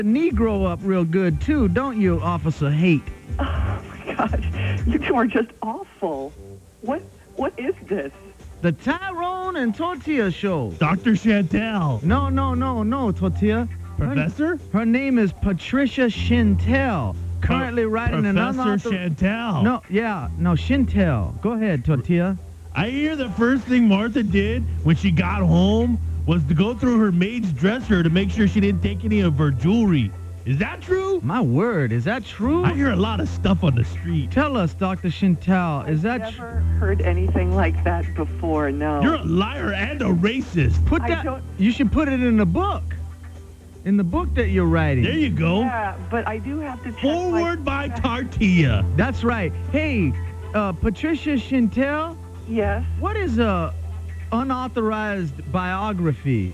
Negro up real good, too, don't you, Officer Hate? Oh, my God. You two are just awful. What is this? The Tyrone and Tortilla Show. Dr. Chantel. No, Tortilla. Professor? Her name is Patricia Chantel. Currently writing an Professor Chantel. No, Chantel. Go ahead, Tortilla. I hear the first thing Martha did when she got home was to go through her maid's dresser to make sure she didn't take any of her jewelry. Is that true? My word, is that true? I hear a lot of stuff on the street. Tell us, Dr. Chantel, is that I've never heard anything like that before, no. You're a liar and a racist. You should put it in the book. In the book that you're writing. There you go. Yeah, but I do have to check Forward by Tortilla. That's right. Hey, Patricia Chantel? Yes? What is a unauthorized biography?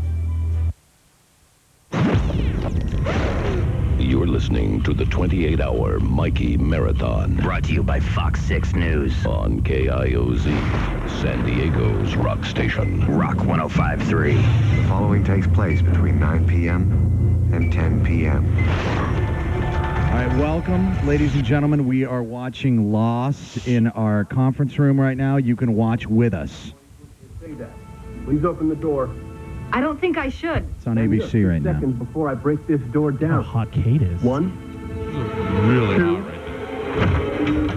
You're listening to the 28-hour Mikey Marathon. Brought to you by Fox 6 News. On KIOZ, San Diego's rock station. Rock 105.3. The following takes place between 9 p.m. and 10 p.m. All right, welcome, ladies and gentlemen. We are watching Lost in our conference room right now. You can watch with us. Say that. Please open the door. I don't think I should. It's on ABC right now. Seconds before I break this door down. How hot Kate is. 1, Really 2. hot right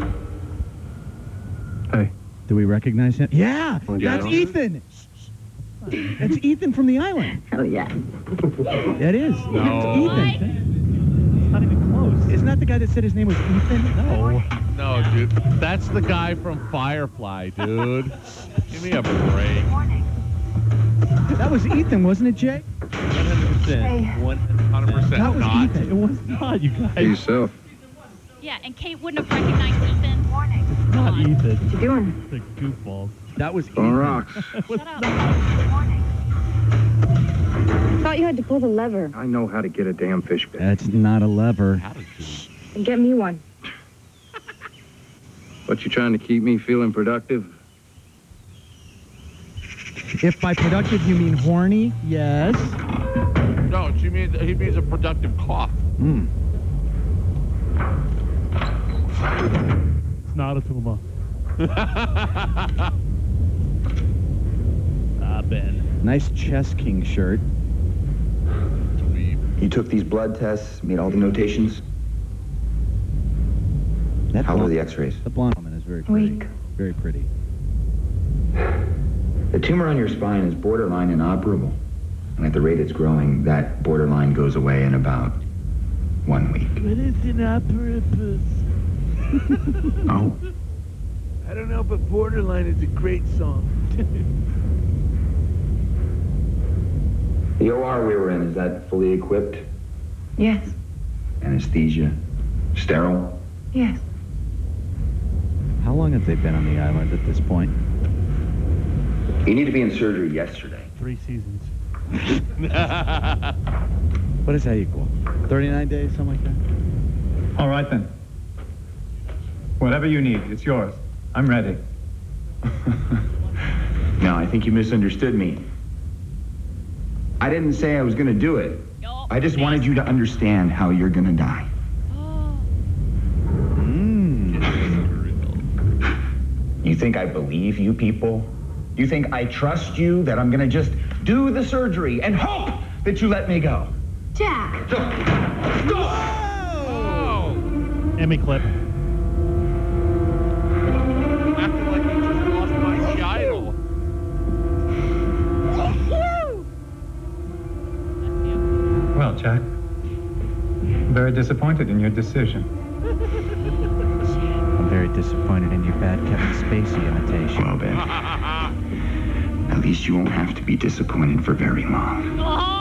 Hey. Do we recognize him? Yeah, Yeah. that's Ethan. That's Ethan from the island. Oh, yeah. That is. No. It's Ethan. Not even close. Isn't that the guy that said his name was Ethan? No. No, dude. That's the guy from Firefly, dude. Give me a break. That was Ethan, wasn't it, Jay? 100%. 100% That was not. Ethan. It was not, you guys. yourself. Yeah, and Kate wouldn't have recognized Ethan. Warning. Not Ethan. What you doing? The goofballs. That was On Ethan. rocks. Shut up. Thought you had to pull the lever. I know how to get a damn fish bait. That's not a lever. And get me one. What, you trying to keep me feeling productive? If by productive you mean horny, yes. No, he means a productive cough. It's not a tumor. Ben. Nice Chess King shirt. You took these blood tests, made all the notations. That How were blonde- the x-rays? The blonde woman is very pretty. Weak. Very pretty. The tumor on your spine is borderline inoperable. And at the rate it's growing, that borderline goes away in about 1 week. What is inoperable? Oh. I don't know, but Borderline is a great song. The OR we were in, is that fully equipped? Yes. Anesthesia? Sterile? Yes. How long have they been on the island at this point? You need to be in surgery yesterday. 3 seasons. What does that equal? 39 days, something like that? All right, then. Whatever you need, it's yours. I'm ready. No, I think you misunderstood me. I didn't say I was going to do it. I just wanted you to understand how you're going to die. You think I believe you people? You think I trust you, that I'm going to just do the surgery and hope that you let me go? Jack! Go! Emmy clip. Acting like he just lost Mikey Idol. Well, Jack, I'm very disappointed in your decision. I'm very disappointed in your bad Kevin Spacey imitation. Well, Ben, at least you won't have to be disappointed for very long.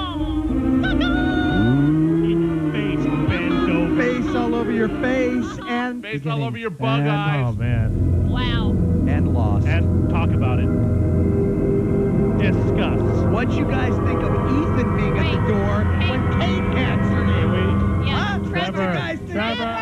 Face bent over. Face all over your face and... Face all over your bug Oh, eyes. man. Wow. And lost. And talk about it. Discuss. What you guys think of Ethan being at the door when Kate answered it? Yeah. Huh? Trevor. What you guys do? Trevor.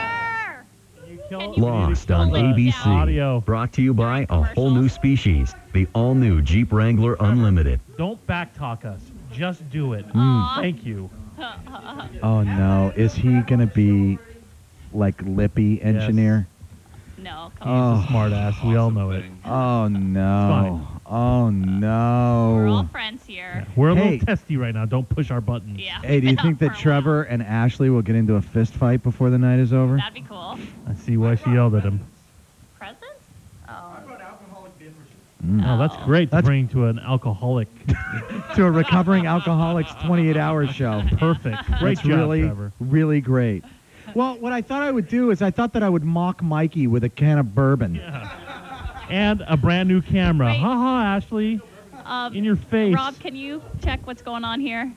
Lost on ABC. Audio. Brought to you by A Whole New Species, the all-new Jeep Wrangler Unlimited. Don't backtalk us. Just do it. Aw. Thank you. Oh no, is he gonna be like Lippy engineer? No, He's come on. a smart ass. We all know it. Oh no. Oh We're all no. friends here. We're a Hey. little testy right now. Don't push our buttons. Yeah. Hey, do you we've been think up that for a Trevor and Ashley will get into a fist fight before the night is over? while. That'd be cool. I see why she yelled at him. Presents? Oh. Oh, that's great to That's- bring to an alcoholic. To a recovering alcoholics 28-hour show. Perfect. Great That's job, really, Trevor. really great. Well, what I thought I would do is I thought that I would mock Mikey with a can of bourbon. And a brand new camera. Wait. Ha ha, Ashley. In your face. Rob, can you check what's going on here?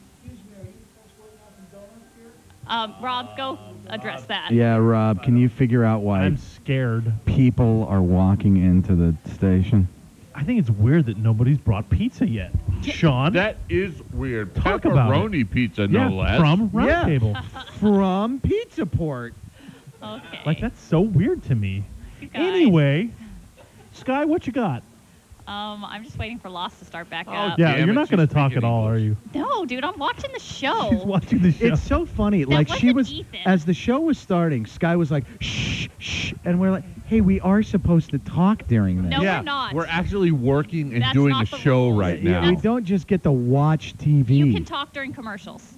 Rob, go address that. Yeah, Rob, can you figure out why I'm scared. people are walking into the station? I think it's weird that nobody's brought pizza yet. Sean? That is weird. Talk about Pepperoni pizza, yeah, no less. from Yeah. Roundtable. From Pizza Port. Okay. Like, that's so weird to me. You guys. Anyway, Sky, what you got? I'm just waiting for Lost to start back Oh, up. Yeah, damn you're it, not going to she's talk speaking at all, English. are you? No, dude, I'm watching the show. She's watching the show. It's so funny. That Like she wasn't was, Ethan. as the show was starting, Sky was like, shh, shh. And we're like, hey, we are supposed to talk during this. No, yeah, we're not. We're actually working and That's doing not a the show rules. right Yeah, now. we don't just get to watch TV. You can talk during commercials.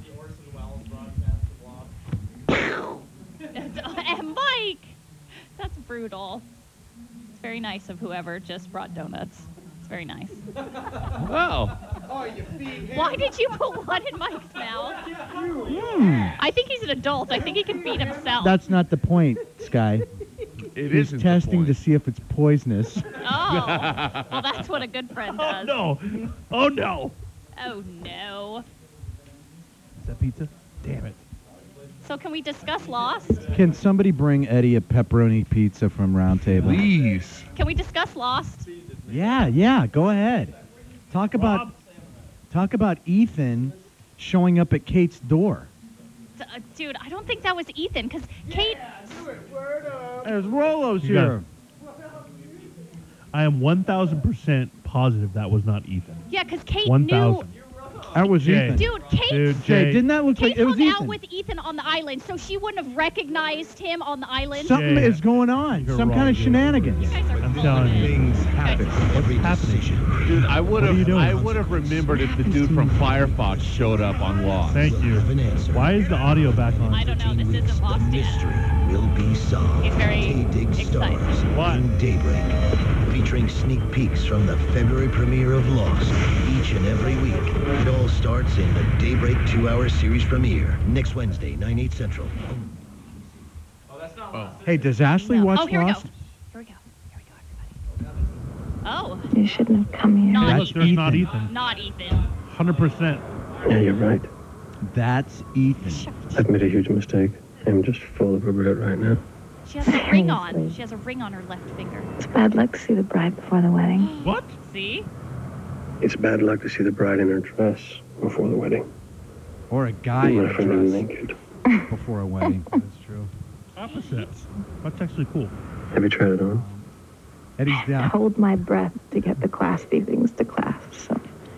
And Mike! That's brutal. It's very nice of whoever just brought donuts. It's very nice. Wow. Why did you put one in Mike's mouth? I think he's an adult. I think he can feed himself. That's not the point, Sky. It He's isn't the testing point. to see if it's poisonous. Oh. Well, that's what a good friend Oh, does. no. Oh, no. Oh, no. Is that pizza? Damn it. So can we discuss Lost? Can somebody bring Eddie a pepperoni pizza from Roundtable? Please. Can we discuss Lost? Yeah, go ahead. Talk about Ethan showing up at Kate's door. Dude, I don't think that was Ethan, because Kate... There's Rolo's You got here. I am 1,000% positive that was not Ethan. Yeah, because Kate 1,000. knew... That was Jay. Ethan. Dude, Kate... Dude, Jay, Jay. didn't that look Kate like it was hung Ethan? out with Ethan on the island, so she wouldn't have recognized him on the island. Something Jay. is going on. You're Some wrong, kind of Jay. shenanigans. You guys are I'm full telling of you. it. Things happen every happening? decision. Dude, I would What are you doing? have remembered if the dude from Firefox showed up on Lost. Thank you. Have an answer. Why is the audio back on? I don't know. This isn't The Lost yet. mystery will be solved. He's very K-Dig excited. Stars What? in Daybreak, featuring sneak peeks from the February premiere of Lost each and every week. It all starts in the Daybreak 2-hour series premiere next Wednesday, 9/8 Central. Hey, does Ashley No. watch Oh, here we go. Lost? Here we go, everybody. Oh, You shouldn't have come here. Not Look, there's not Ethan. Ethan. not Ethan. 100%. Yeah, you're right. That's Ethan. I've made a huge mistake. I'm just full of regret right now. She has a ring on. She has a ring on her left finger. It's bad luck to see the bride before the wedding. What? See? It's bad luck to see the bride in her dress before the wedding. Or a guy in My a friend is dress naked. before a wedding. That's true. Opposites. That's actually cool. Have you tried it on? Eddie's down. Hold my breath to get the classy things to class, so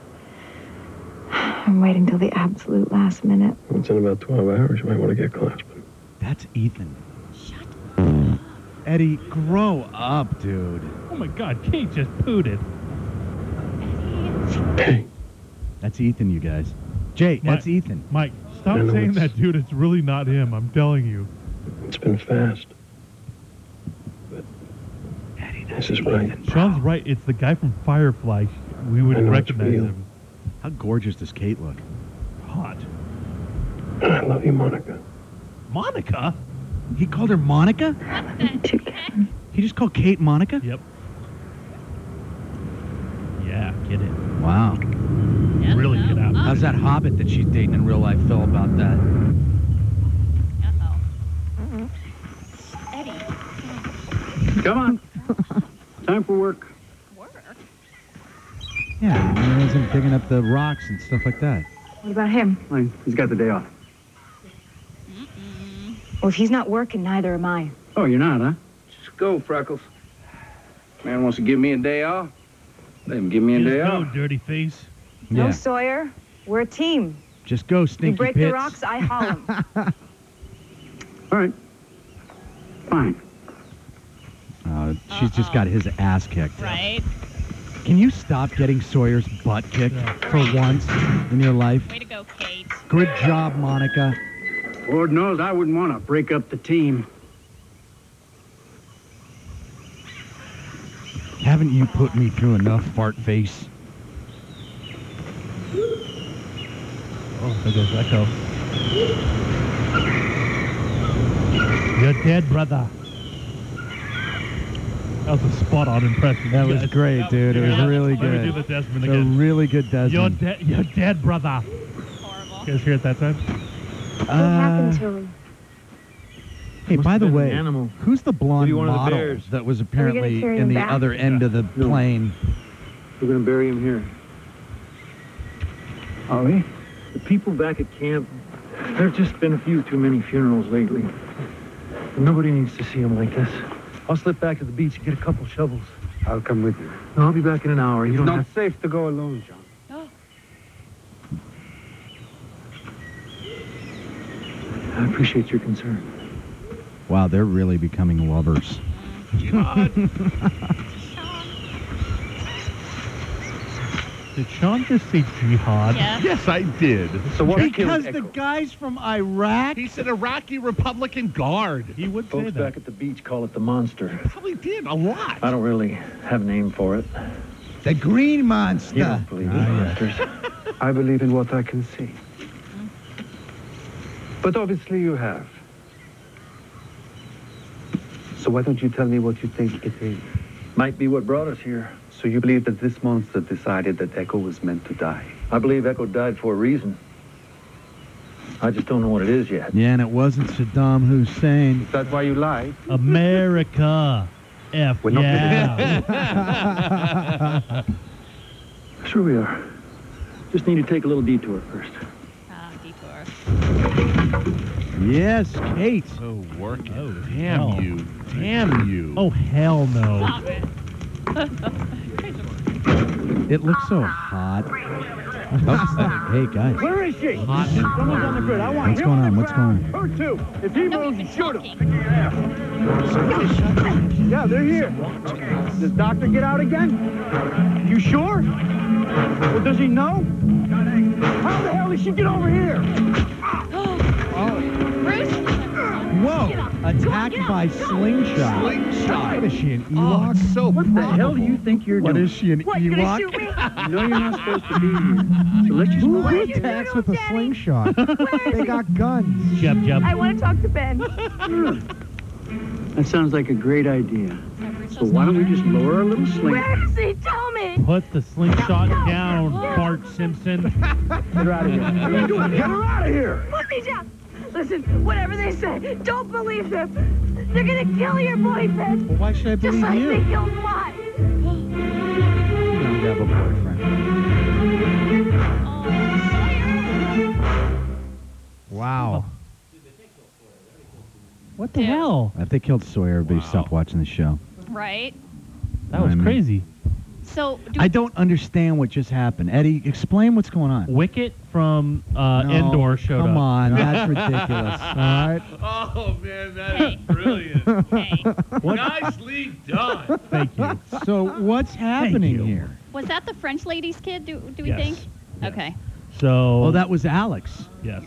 I'm waiting till the absolute last minute. It's in about 12 hours. You might want to get clasping. That's Ethan. Shut Eddie, grow up, dude. Oh my God, Kate just pooted. Hey, That's Ethan, you guys. Jay, Mike. that's Ethan. Mike, stop I know saying it's- that, dude. It's really not him. I'm telling you. it's been fast. But this is right. Sean's right. It's the guy from Firefly. We would I know it's recognize real. him. How gorgeous does Kate look? Hot. And I love you, Monica. Monica? He called her Monica? Too Ken. He just called Kate Monica? Yep. Yeah, get it. Wow. Yes, Really no. get out. How's that hobbit that she's dating in real life feel about that? Uh-oh. Eddie. Come on. Time for work. Work? Yeah, he isn't picking up the rocks and stuff like that. What about him? Fine. He's got the day off. Well, if he's not working, neither am I. Oh, you're not, huh? Just go, Freckles. Man wants to give me a day off. Let him give me a Just day go, off. dirty face. No, Yeah. Sawyer. We're a team. Just go, Stinky You break Pits. the rocks, I haul 'em. All right. Fine. She's just got his ass kicked. Right? Can you stop getting Sawyer's butt kicked for once in your life? Way to go, Kate. Good job, Monica. Lord knows I wouldn't want to break up the team. Haven't you put me through enough, fart face? Oh, there goes Echo. You're dead, brother. That was a spot-on impression. That was great, dude. It was really good. Let me do the Desmond A again. really good Desmond. You're dead, brother. Horrible. You guys hear it that time? What happened to him? Hey, by the way, animal. who's the blonde Maybe one of the model bears. that was gonna apparently carry in him the back? other end of the No. plane? We're going to bury him here. Are we? The people back at camp, there have just been a few too many funerals lately. Nobody needs to see him like this. I'll slip back to the beach and get a couple shovels. I'll come with you. No, I'll be back in an hour. You It's don't not have... safe to go alone, John. I appreciate your concern. Wow, they're really becoming lovers. Did Sean just say jihad? Yeah. Yes, I did. So what Because the guys from Iraq. He said Iraqi Republican Guard. He would say folks that. back at the beach call it the monster. Probably did a lot. I don't really have a name for it. The Green Monster. You don't believe in monsters. I believe in what I can see. But obviously you have. So why don't you tell me what you think it is? Might be what brought us here. So you believe that this monster decided that Echo was meant to die? I believe Echo died for a reason. I just don't know what it is yet. Yeah, and it wasn't Saddam Hussein. Is that why you lied? America. F We're not yeah. Sure we are. Just need to take a little detour first. Detour. Yes, Kate. Oh, work it. Oh, Damn hell. you. Damn you. Oh, hell no. Stop it. It looks so hot. Oh, hey, guys. Where is she? Hot. Someone's on the grid. I want What's going on? What's going on? Her too. If he moves, Nobody's shoot talking. him. Yeah, they're here. Does Doctor get out again? You sure? Well, does he know? How the hell did she get over here? Bruce? Whoa! Attacked by slingshot. Slingshot. What is she, an Oh, Ewok? it's so What the hell do you think you're What doing? is she, an What, you gonna Ewok? shoot me? You know you're not supposed to be here. So let's just Who move on. attacks with a slingshot? They got guns. Jub, jub. I want to talk to Ben. That sounds like a great idea. So why don't we just lower our little sling? Where is he? Tell me. Put the slingshot down, Bart Simpson. Get her out of here. What are you doing? Get her out of here. Put me down. Listen, whatever they say, don't believe them. They're gonna kill your boyfriend. Well, why should I Just believe like you? they killed mine. You don't have a boyfriend. Wow. What the hell? If they killed Sawyer, everybody stop watching the show. Right? That was I mean- crazy. So, I don't understand what just happened. Eddie, explain what's going on. Wicket from No, Endor showed up. Come on, that's ridiculous. All right. Oh, man, that Hey. is brilliant. hey, Nicely done. Thank you. So what's happening you. here? was that the French lady's kid, do we Yes. think? Yes. Okay. So. Oh, that was Alex. Yes.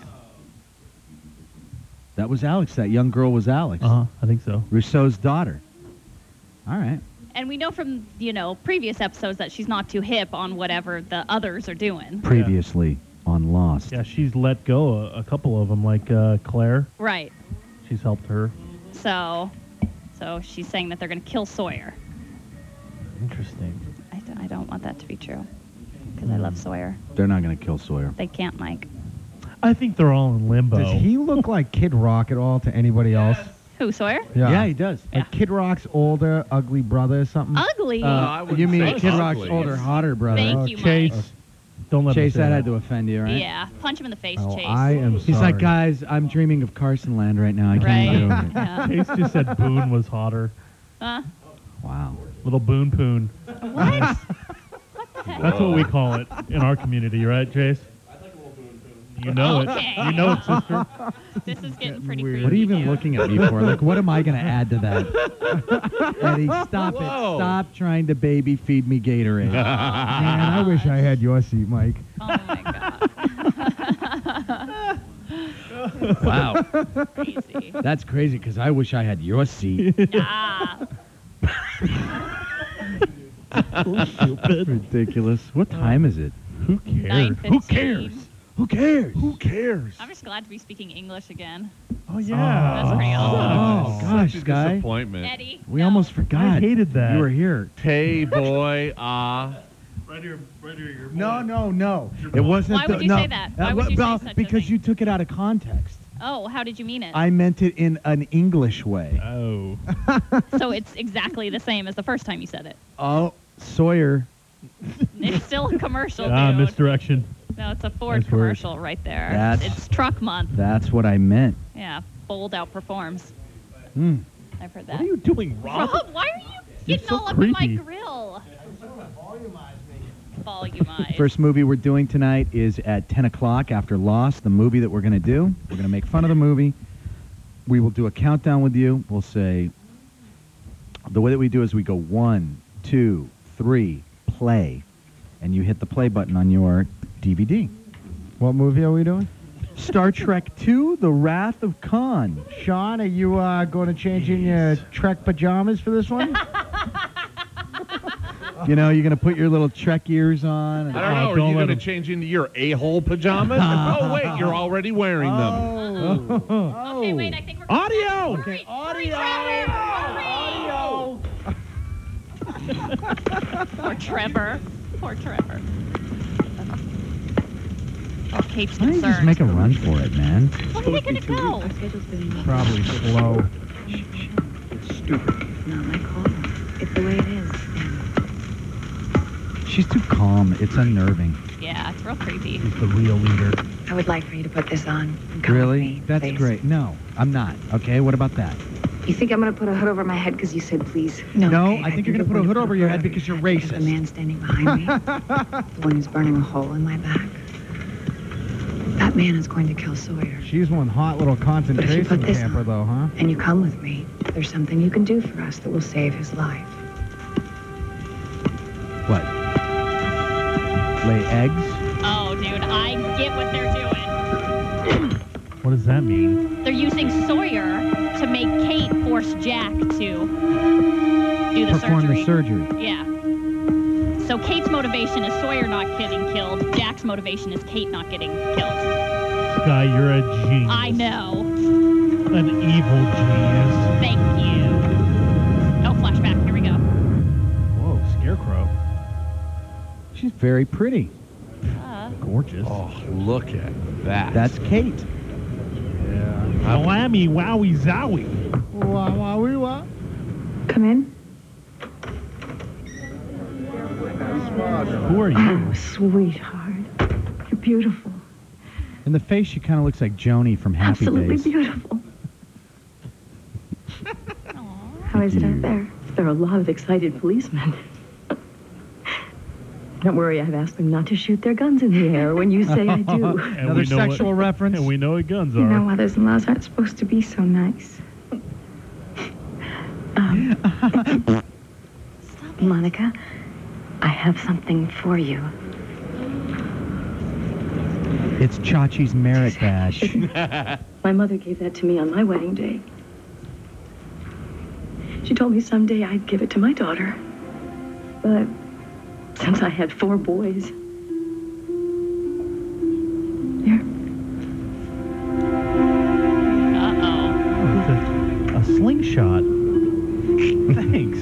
That was Alex. That young girl was Alex. Uh huh. I think so. Rousseau's daughter. All right. And we know from, previous episodes that she's not too hip on whatever the others are doing. Previously on Lost. Yeah, she's let go a couple of them, like Claire. Right. She's helped her. So she's saying that they're going to kill Sawyer. Interesting. I don't want that to be true because I love Sawyer. They're not going to kill Sawyer. They can't, Mike. I think they're all in limbo. Does he look like Kid Rock at all to anybody else? Who, Sawyer? Yeah, he does. Like Kid Rock's older, ugly brother or something? Ugly? I wouldn't You mean say Kid ugly. Rock's older, hotter brother? Thank you, Chase. Mike. Don't let Chase, him say that that. had to offend you, right? Yeah. Punch him in the face, Oh, Chase. I am He's sorry. like, guys, I'm dreaming of Carson Land right now. I can't Right. do it. Yeah. Chase just said Boone was hotter. Wow. Little Boone Poon. What? What the heck? That's what we call it in our community, right, Chase? You know Okay. it. You know it, sister. This is getting pretty What are creepy. you even dude. looking at me for? Like, what am I going to add to that? Eddie, stop it. Whoa. Stop trying to baby feed me Gatorade. Man, I wish I had your seat, Mike. Oh my god. Wow. Crazy. That's crazy because I wish I had your seat. Ah. Ridiculous. What time is it? Who cares? 9:15. Who cares? Who cares? Who cares? I'm just glad to be speaking English again. Oh, yeah. That's pretty awesome. Oh, gosh, Such a Sky. disappointment. Eddie. We no. almost forgot. I hated that. You were here. Hey, boy, Right here, your No. It wasn't. Why would you say that? Why would you say such a because thing? you took it out of context. Oh, how did you mean it? I meant it in an English way. Oh. So it's exactly the same as the first time you said it. Oh, Sawyer. It's still a commercial, Ah, dude. misdirection. No, it's a Ford Nice work. commercial right there. That's- It's truck month. That's what I meant. Yeah, Bold outperforms. Hmm. I've heard that. What are you doing, Rob? Rob, why are you You're getting so all up in my creepy. grill? Volumize. First movie we're doing tonight is at 10 o'clock after Lost, the movie that we're going to do. We're going to make fun of the movie. We will do a countdown with you. We'll say, the way that we do is we go 1, 2, 3, play. And you hit the play button on your DVD. What movie are we doing? Star Trek II, The Wrath of Khan. Sean, are you going to change in your Trek pajamas for this one? You know, you're going to put your little Trek ears on. I don't know. Are don't you let going to him. change into your a-hole pajamas? Oh, wait, you're already wearing them. Okay, wait, I think we're Audio! Hurry, Trevor! Poor Trevor. Poor Trevor. Oh, Kate's Why don't you just concerned. make a run for it, man? When are they going to go? Probably slow. Not my call. It's the way it is. She's too calm. It's unnerving. Yeah, it's real creepy. He's the real leader. I would like for you to put this on. And come with Really? me, That's please. great. No, I'm not. Okay, what about that? You think I'm going to put a hood over my head because you said please? No, Kate, I think you're going to put a hood over your head because you're The racist. man standing behind me, the one who's burning a hole in my back. That man is going to kill Sawyer. She's one hot little concentration put this camper, on- though, huh? And you come with me. There's something you can do for us that will save his life. What? Lay eggs? Oh, dude, I get what they're doing. What does that mean? They're using Sawyer to make Kate force Jack to do the Perform surgery. the surgery. Yeah. So Kate's motivation is Sawyer not getting killed. Jack's motivation is Kate not getting killed. Sky, you're a genius. I know. An evil genius. Thank you. Oh, flashback. Here we go. Whoa, Scarecrow. She's very pretty. Gorgeous. Oh, look at that. That's Kate. Whammy, wowie, zowie. Wah, wah, wee, wah. Come in. Who are you? Oh, sweetheart. You're beautiful. In the face, she kind of looks like Joni from Happy Absolutely Days. beautiful. How is it out there? There are a lot of excited policemen. Don't worry, I've asked them not to shoot their guns in the air when you say I do. And Another we know sexual reference. And we know what guns You are. know, mothers-in-laws aren't supposed to be so nice. Monica, I have something for you. It's Chachi's merit badge. My mother gave that to me on my wedding day. She told me someday I'd give it to my daughter. But since I had 4 boys... Here. Uh-oh. A slingshot. Thanks.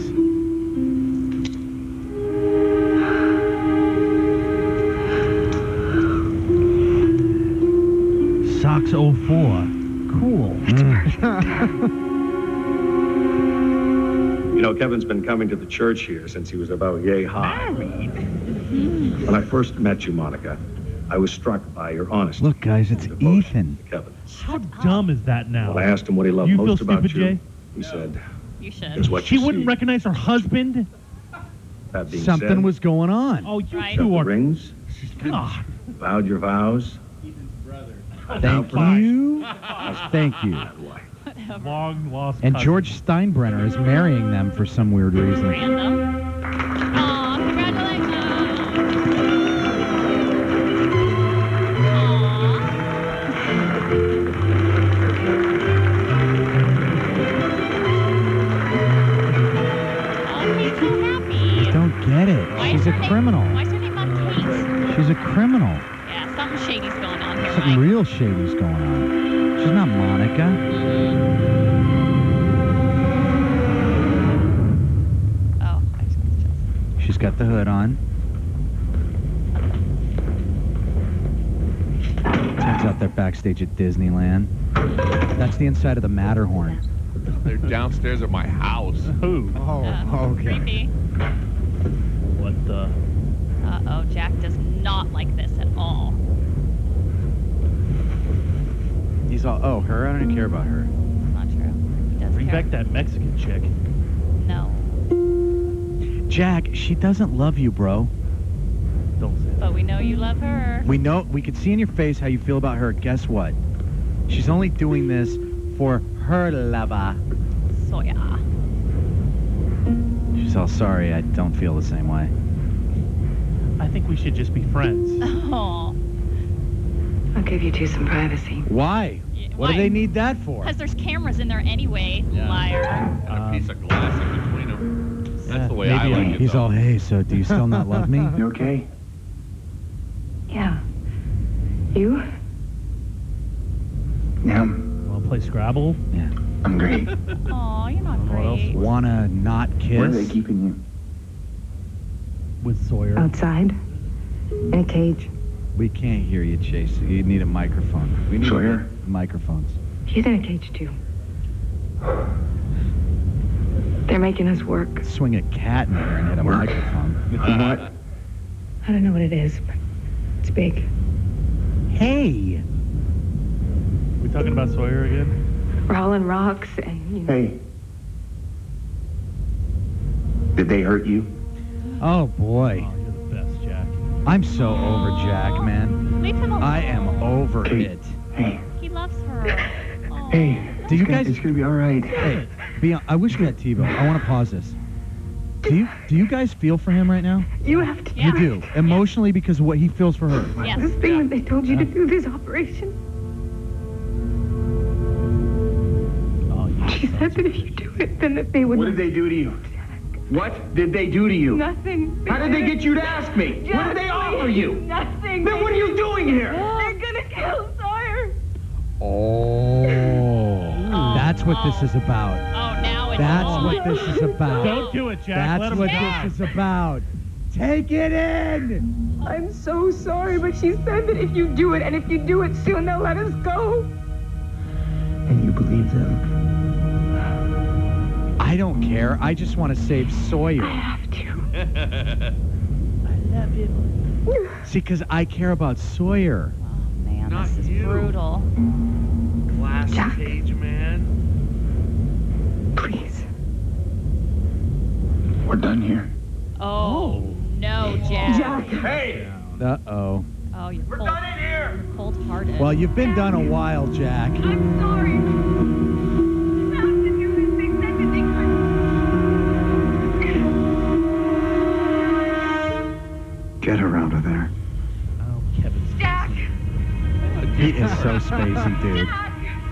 Sox 04. Cool. You know, Kevin's been coming to the church here since he was about yay high. When I first met you, Monica, I was struck by your honesty. Look, guys, it's Ethan. to Kevin. How dumb is that now? When I asked him what he loved You feel most about stupid, you, Jay? he said, You should. "Is what She you wouldn't see." recognize her husband? That being Something said, was going on. Oh, you Right. set two the are... rings, God. vowed your vows. Thank you. Thank you. Long lost. And cousin. George Steinbrenner is marrying them for some weird reason. Random. Aw, congratulations. I don't get it. She's a criminal. Why's her name not Kate? She's a criminal. Yeah, something shady's going on here, Something Mike. real shady's going on. She's not Monica. Oh, I just got chills. She's got the hood on. Turns out they're backstage at Disneyland. That's the inside of the Matterhorn. They're downstairs at my house. Who? Oh, okay. Creepy. What the? Uh-oh, Jack does not like this at all. He's all, oh, her? I don't even care about her. Not true. He does Bring care. back that Mexican chick. No. Jack, she doesn't love you, bro. Don't say But we know you love her. We know, we could see in your face how you feel about her. Guess what? She's only doing this for her lover. Soya. She's all, sorry, I don't feel the same way. I think we should just be friends. Oh. I'll give you two some privacy. Why? What do why? they need that for? Because there's cameras in there anyway, liar. And a piece of glass in between them. That's the way maybe I like it. He's though. all, hey, so do you still not love me? You okay? Yeah. You? Yeah, Want to play Scrabble? Yeah. I'm great. Aw, you're not What else? great. Wanna not kiss? Where are they keeping you? With Sawyer. Outside? In a cage? We can't hear you, Chase. You need a microphone. We need Sawyer? microphones. He's in a cage, too. They're making us work. Swing a cat in here and hit a Work. microphone. What? I don't know what it is, but it's big. Hey! We talking about Sawyer again? We're hauling rocks and, you know. Hey. Did they hurt you? Oh, boy. Oh, you're the best, Jack. I'm so over Jack, man. Leave him alone. I am over Kate. it. Hey. He loves her. Aw. Hey. Do you it's gonna- guys- It's gonna be all right. Hey, I wish we had TiVo. I want to pause this. Do you guys feel for him right now? You have to Yeah. You do. Emotionally because of what he feels for her. Yes. This thing that they told you to do, this operation. Oh, you She said that if you do it, then that they would... What did they do to you? What did they do to you? Nothing. How did they get you to ask me? What did they offer you? Nothing. Then what are you doing here? They're gonna kill Sawyer. Oh. That's what this is about. Oh, now it's That's on. what this is about. Don't do it, Jack. That's Let him what die. this is about. Take it in! I'm so sorry, but she said that if you do it, and if you do it soon, they'll let us go. And you believe them? I don't care. I just want to save Sawyer. I have to. I love you. See, because I care about Sawyer. Oh, man, Not this is you. brutal. Glass Jack. cage, man. Please. We're done here. Oh, no, Jack. Hey! Uh-oh. Oh, you're We're cold. done in here! Cold-hearted. Well, you've been done a while, Jack. I'm sorry. You have to do this. They said that they couldn't. Get her out of there. Oh, Kevin's Jack. He is so spacey, dude. Jack.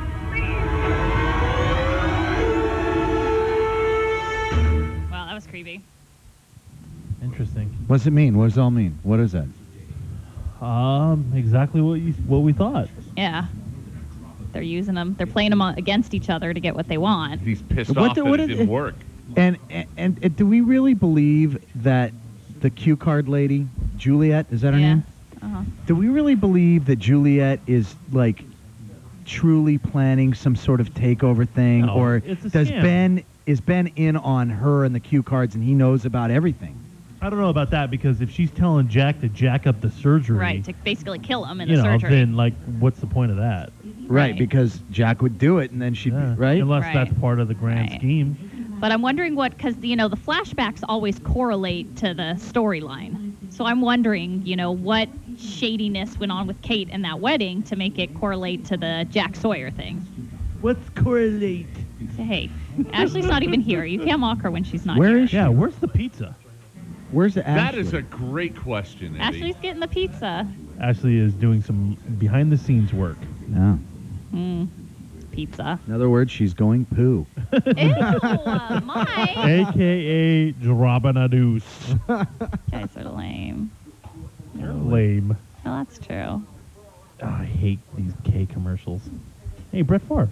Wow, that was creepy. Interesting. What's it mean? What does it all mean? What is that? Exactly what we thought. Yeah. They're using them. They're playing them against each other to get what they want. He's pissed What off the- that what it is didn't it- work. And do we really believe that the cue card lady, Juliet, is that her Yeah. name? Uh-huh. Do we really believe that Juliet is like truly planning some sort of takeover thing, No, or it's a does scam. Ben in on her and the cue cards and he knows about everything? I don't know about that because if she's telling Jack to jack up the surgery, Right, to basically kill him in you the know, surgery. then like, what's the point of that? Right, because Jack would do it and then she'd Yeah, right. Unless Right. that's part of the grand Right. scheme. But I'm wondering what, because, the flashbacks always correlate to the storyline. So I'm wondering, what shadiness went on with Kate and that wedding to make it correlate to the Jack Sawyer thing. What's correlate? So, hey, Ashley's not even here. You can't mock her when she's not Where here. is she? Yeah, where's the pizza? Where's the That Ashley? is a great question, Eddie. Ashley's getting the pizza. Ashley is doing some behind-the-scenes work. No. Pizza. In other words, she's going poo. Ew, Mike. A.K.A. dropping a deuce. Guys are lame. You're lame. Well, that's true. Oh, I hate these K commercials. Hey, Brett Favre.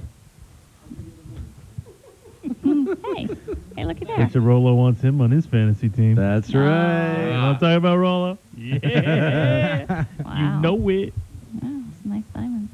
Hey, looky there. Victor Rolo wants him on his fantasy team. That's right. You know what I'm talking about, Rolo? Yeah. Wow. You know it. Oh, it's nice diamonds.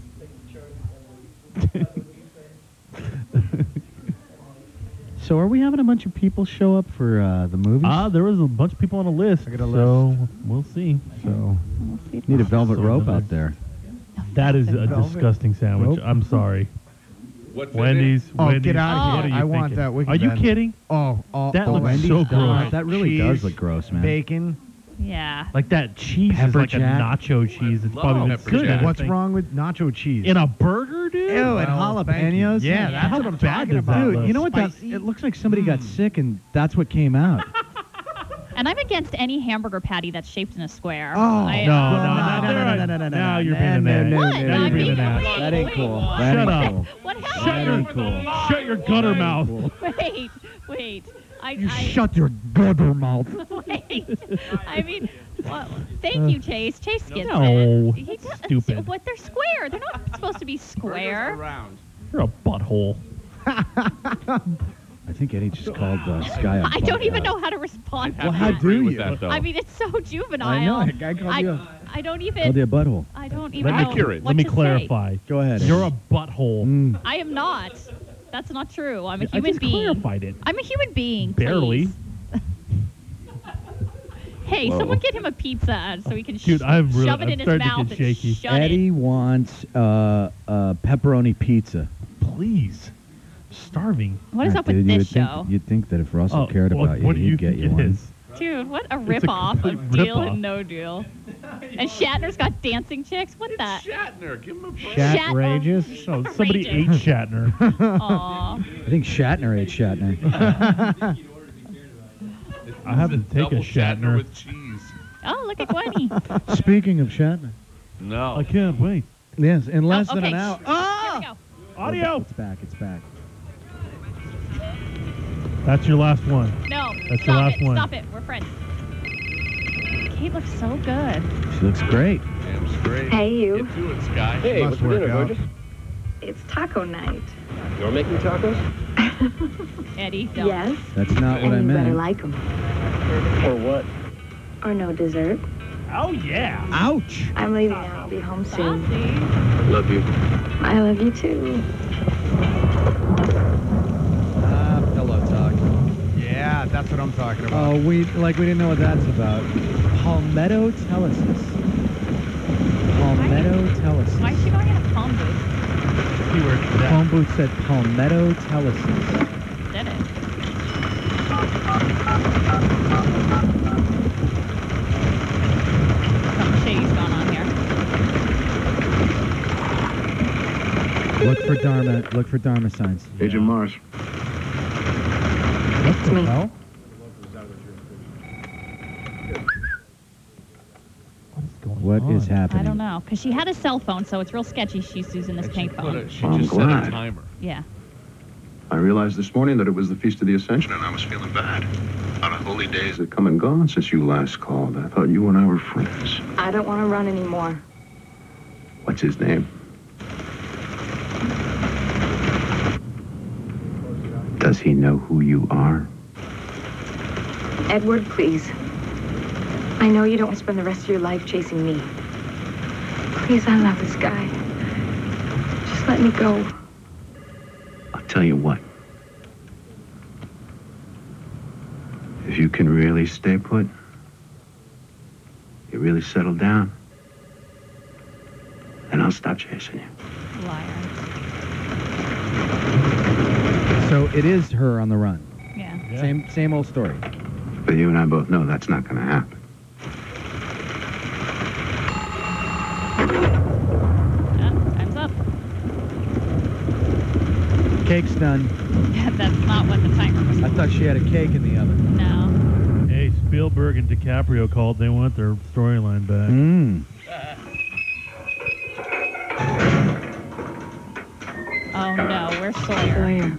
So are we having a bunch of people show up for the movies? There was a bunch of people on a list. I got a so we'll see. So need a velvet rope out there. That is a Velvet disgusting sandwich. rope? I'm sorry. What's Wendy's. Oh, Wendy's. get out of What here. are you I want thinking? that Wicked Are you Ben. kidding? Oh, That the looks Wendy's so donut, gross. That really cheese, does look gross, man. Bacon. Yeah. Like that cheese Pepper is like jack? a nacho cheese. It's probably pepper good. jack. I What's think. wrong with nacho cheese? In a burger, dude? Ew, and Well, thank you. jalapenos? Yeah, that's How what I'm bad talking does that about. look? Dude, you know what? That, Spicy. it looks like somebody got sick and that's what came out. And I'm against any hamburger patty that's shaped in a square. Oh, No, now you're being an ass. What? Now you're being an ass. That ain't cool. Wait, That Shut ain't up. cool. What That happened? ain't cool. Shut your gutter mouth. Wait. You shut your gutter mouth. Wait. I mean, well, thank you, Chase. Chase gets No, it. He does, stupid. But they're square. They're not supposed to be square. You're a butthole. I think Eddie just called Sky a I don't even butthole. know how to respond. Well, to how that. do you? I mean, it's so juvenile. I know. I called you a, I don't called even. you a butthole. I don't even Let know me, what let me to say. clarify. Go ahead. You're a butthole. Mm. I am not. That's not true. I'm a I human just being. clarified it. I'm a human being. Barely. please. Hey, Whoa. someone get him a pizza so he can Dude, I'm really- shove it I'm in his starting to mouth get and shaky. shut it. Eddie wants pepperoni pizza. Please. Starving. What is Yeah, up with dude, you this would show? You'd think that if Russell cared well, about you, what do you he'd get think you it one. is? Dude, what a rip-off complete of Deal rip-off. and No Deal. And Shatner's got dancing chicks? What the? Shatner, give him a break. Shatrageous. Oh, somebody ate Outrageous. Shatner. Aw. I think Shatner ate Shatner. I have to take a Double Shatner. with cheese. Oh, look at Gwenny. Speaking of Shatner. No. I can't wait. Yes, in less than okay. an hour. Here we go. Audio. It's back. It's back. That's your last one. No, That's stop the last it. one. Stop it. We're friends. Kate looks so good. She looks great. Damn straight. Hey, you. Get to it, Sky. Hey, Must what's for work dinner, out. Burgess? It's taco night. You're making tacos? Eddie, don't. Yes. That's not what I And you better meant. like them. For what? Or no dessert. Oh, yeah. Ouch! I'm leaving now. I'll be home soon. Saucy. Love you. I love you too. Pillow talk. Yeah, that's what I'm talking about. Oh, we didn't know what that's about. Palmetto Telesis. Palmetto Telesis. Why is she going in a phone booth? Keyword for that. Phone booth said Palmetto Telesis. Did it? Some shades going on here. Look for Dharma signs. Agent Mars. What the hell? What is I happening? don't know. Because she had a cell phone, so it's real sketchy she's using this pink phone. She I'm just set a glad. timer. Yeah. I realized this morning that it was the Feast of the Ascension, and I was feeling bad. A lot of holy days had come and gone since you last called. I thought you and I were friends. I don't want to run anymore. What's his name? Does he know who you are? Edward, please. I know you don't want to spend the rest of your life chasing me. Please, I love this guy. Just let me go. I'll tell you what. If you can really stay put, you really settle down, then I'll stop chasing you. Liar. So it is her on the run. Yeah. Same old story. But you and I both know that's not going to happen. Cake's done. That's not what the timer was. I thought she had a cake in the oven. No. Hey, Spielberg and DiCaprio called. They want their storyline back. Oh no, where's Sawyer? Sawyer.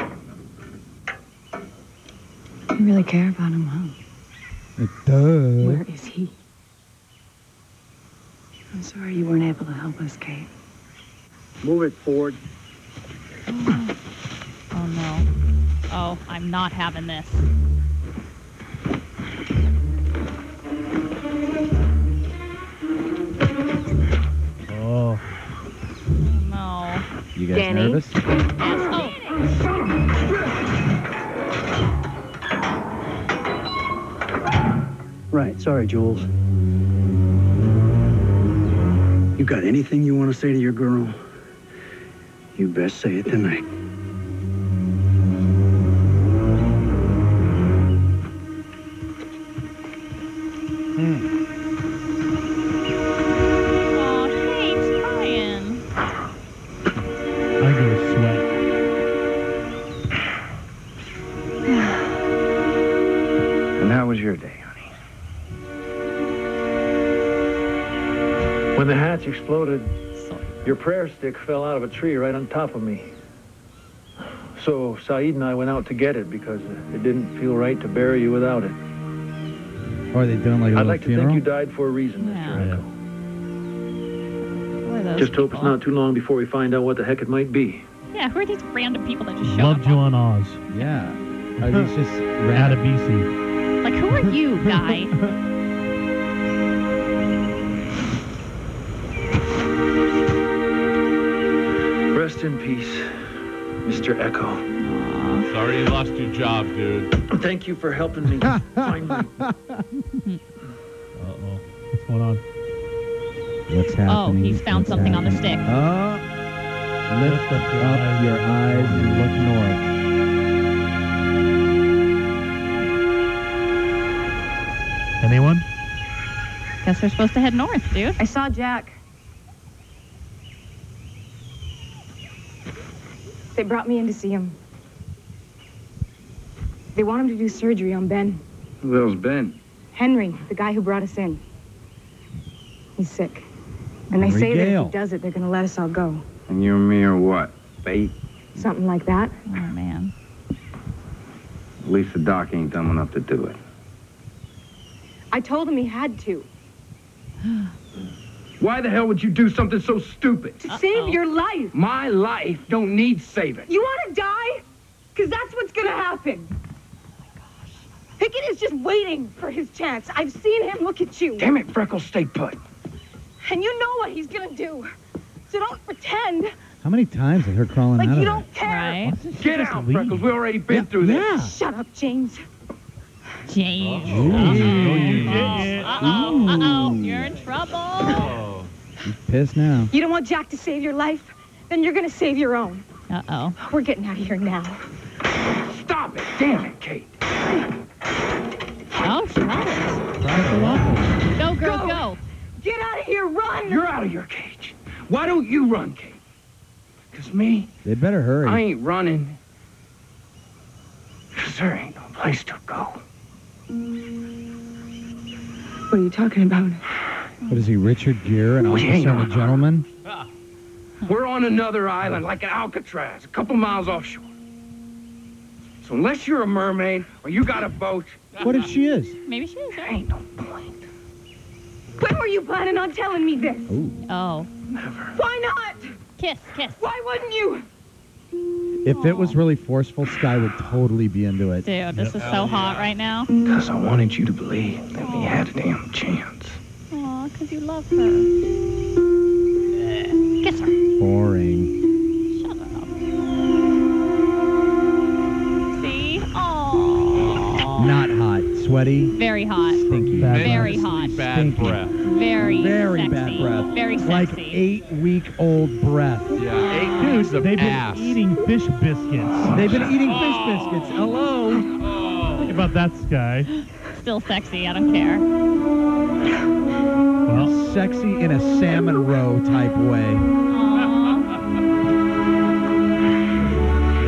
You really care about him, huh? Where is he? I'm sorry you weren't able to help us, Kate. Move it forward. Oh no. Oh, I'm not having this. Oh. No. You guys Danny? nervous? Yes. Oh. Right, sorry, Jules. You got anything you want to say to your girl? You best say it tonight. Aw, Kate's crying. I'm gonna sweat. And how was your day, honey? When the hatch exploded, your prayer stick fell out of a tree right on top of me. So Saeed and I went out to get it because it didn't feel right to bury you without it. Or are they doing like a I'd little like to funeral? think you died for a reason, Mr. Echo. Who are those Just hope it's people? not too long before we find out what the heck it might be. Yeah, who are these random people that just show Loved up? you on Oz. Yeah. Are these just Out of random? BC. Like, who are you, guy? Rest in peace, Mr. Echo. Sorry you lost your job, dude. Thank you for helping me find my... Uh-oh. What's going on? What's happening? He's found What's something on the happening? stick. Lift up your eyes and look north. Anyone? Guess we're supposed to head north, dude. I saw Jack. They brought me in to see him. They want him to do surgery on Ben. Who the hell's Ben? Henry, the guy who brought us in. He's sick. And they Henry say that if Gale. he does it, they're gonna let us all go. And you and me are what? Bait? Something like that. Oh, man. At least the doc ain't dumb enough to do it. I told him he had to. Why the hell would you do something so stupid? To save your life. My life don't need saving. You want to die? Because that's what's gonna happen. Pickett is just waiting for his chance. I've seen him look at you. Damn it, Freckles, stay put. And you know what he's gonna do. So don't pretend How many times is her crawling like out you of don't care. Right. Get out, Freckles. We already been through this. Shut up, James. James. Uh-oh. Uh-oh. You're in trouble. She's pissed now. You don't want Jack to save your life? Then you're gonna save your own. Uh-oh. We're getting out of here now. Stop it. Damn it, Kate. Oh, shut it. Go, girl, go. Get out of here, run! You're out of your cage. Why don't you run, Kate? Because me, They better hurry. I ain't running. Because there ain't no place to go. What are you talking about? What is he, Richard Gere, an We ain't officer and a on- gentleman? We're on another island, like an Alcatraz, a couple miles offshore. So unless you're a mermaid or you got a boat, What if she is? Maybe she is. there ain't no point. When were you planning on telling me this? Oh. Why not? Kiss, kiss. Why wouldn't you? If it was really forceful, Sky would totally be into it. Dude, this is so hot right now. Because I wanted you to believe that we had a damn chance. Aw, because you love her. Kiss her. Boring. Shut up. See? Aww. Not hot. Sweaty. Very hot. Stinky. Very hot. Bad Stinky. breath. Very sexy. bad breath. Very sexy. Like 8-week-old breath. Yeah. 8 Dude, weeks of they've been ass. eating fish biscuits. They've been eating fish biscuits. Hello. Think about that, Sky. Still sexy. I don't care. Well, Sexy in a salmon roe type way. Aww.